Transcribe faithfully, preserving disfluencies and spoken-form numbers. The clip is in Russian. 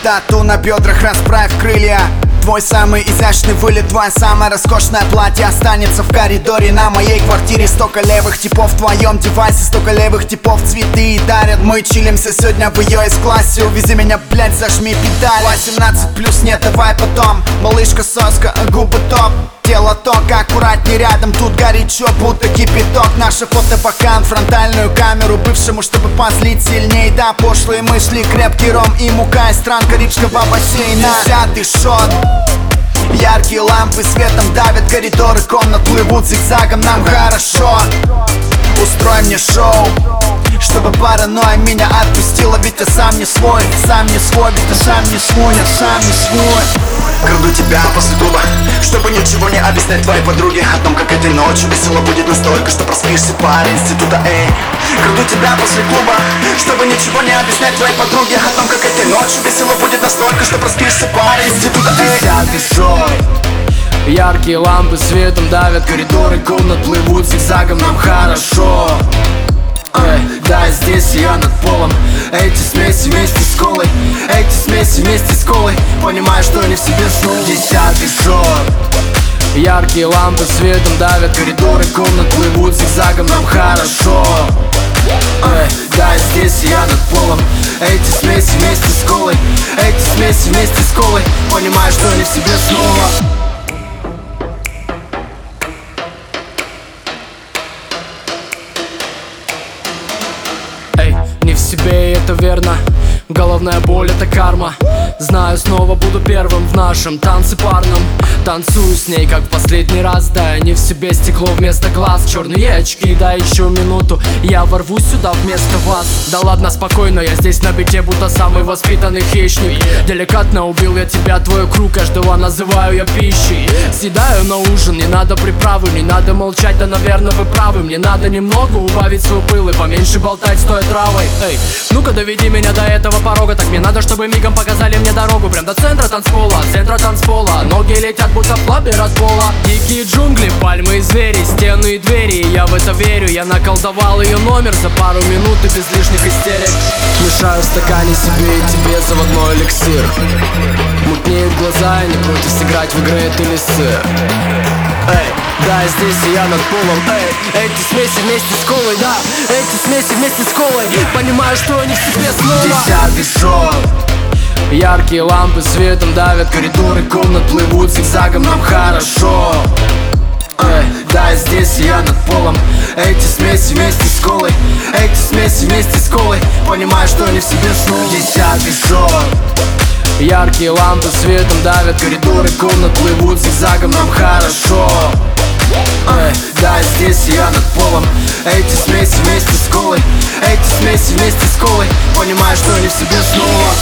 Тату на бедрах, расправь крылья. Твой самый изящный вылет, твое самое роскошное платье останется в коридоре на моей квартире. Столько левых типов в твоем девайсе, столько левых типов цветы и дарят. Мы чилимся сегодня в ее эс-классе. Увези меня, блядь, зажми педаль. Восемнадцать плюс, нет, давай потом. Малышка, соска, губы топ. Тело тонко, аккуратней рядом, тут горячо, будто кипяток. Наше фото бакан, фронтальную камеру бывшему, чтобы позлить сильней. Да, пошлые мысли, крепкий ром и мука из стран Карибского бассейна. Десятый шот. Яркие лампы светом давят, коридоры комнат плывут зигзагом, нам хорошо. Устрой мне шоу, чтобы паранойя меня отпустила. Ведь я сам не свой, сам не свой, ведь я сам не свой, я сам не свой. Краду тебя после клуба, чтобы ничего не объяснять твоей подруге о том, как этой ночью весело будет настолько, что проспишься пары института, эй. Краду тебя после клуба, чтобы ничего не объяснять твоей подруге о том, как этой ночью весело будет настолько, что проспишься пары института, эй. Десятый шот. Яркие лампы светом давят, коридоры комнат плывут зигзагом, нам хорошо. Эй, да, здесь я над полом. Эти смеси вместе с колой, эти смеси вместе с колой. Понимаю, что не в себе снова. Десятый шот. Яркие лампы светом давят, коридоры комнат плывут зигзагом, нам хорошо. Эй, да, здесь я над полом. Эти смеси вместе с колой, эти смеси вместе с колой. Понимаю, что не в себе снова. Не в себе, это верно. Головная боль, это карма. Знаю, снова буду первым в нашем танце парном. Танцую с ней, как в последний раз. Да, я не в себе, стекло вместо глаз. Черные очки, да, еще минуту я ворвусь сюда вместо вас. Да ладно, спокойно, я здесь на бите, будто самый воспитанный хищник. Деликатно убил я тебя, твою икру каждого называю я пищей. Съедаю на ужин, не надо приправы, не надо молчать, да, наверное, вы правы. Мне надо немного убавить свой пыл и поменьше болтать, стоя травой. Эй, ну-ка доведи меня до этого порога. Так мне надо, чтобы мигом показали мне дорогу прям до центра танцпола, центра танцпола. Ноги летят, будто флаббер от пола. Дикие джунгли, пальмы и звери, стены и двери, я в это верю. Я наколдовал ее номер за пару минут и без лишних истерик. Мешаю в стакане себе и тебе заводной эликсир. Мутнеют глаза, я не против сыграть в игры это или сыр. Эй, да, здесь и я над полом. Эй, эти смеси вместе с колой, да, эти смеси вместе с колой. Понимаю, что они в себе снова. Десятый шот. Яркие лампы светом давят, коридоры комнат плывут зигзагом, нам хорошо. Эй, да, здесь я над полом. Эти смеси вместе с колой, эти смеси вместе с колой. Понимаю, что они в себе снова. Десятый шот. Яркие лампы светом давят, коридоры комнат плывут зигзагом, нам хорошо. Эй, да, здесь я над полом. Эти смеси вместе с колой, эти смеси вместе с колой. Понимаю, что они в себе снова.